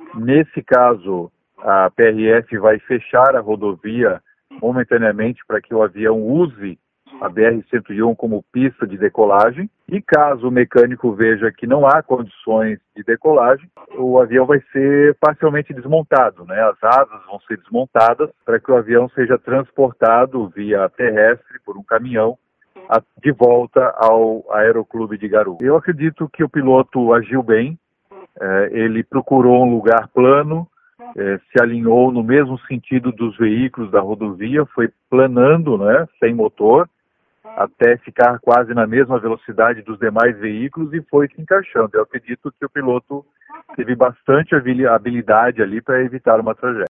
Nesse caso, a PRF vai fechar a rodovia momentaneamente para que o avião use a BR-101 como pista de decolagem. E caso o mecânico veja que não há condições de decolagem, o avião vai ser parcialmente desmontado, né? As asas vão ser desmontadas para que o avião seja transportado via terrestre por um caminhão de volta ao Aeroclube de Garuva. Eu acredito que o piloto agiu bem, ele procurou um lugar plano, se alinhou no mesmo sentido dos veículos da rodovia, foi planando, né, sem motor, até ficar quase na mesma velocidade dos demais veículos e foi se encaixando. Eu acredito que o piloto teve bastante habilidade ali para evitar uma tragédia.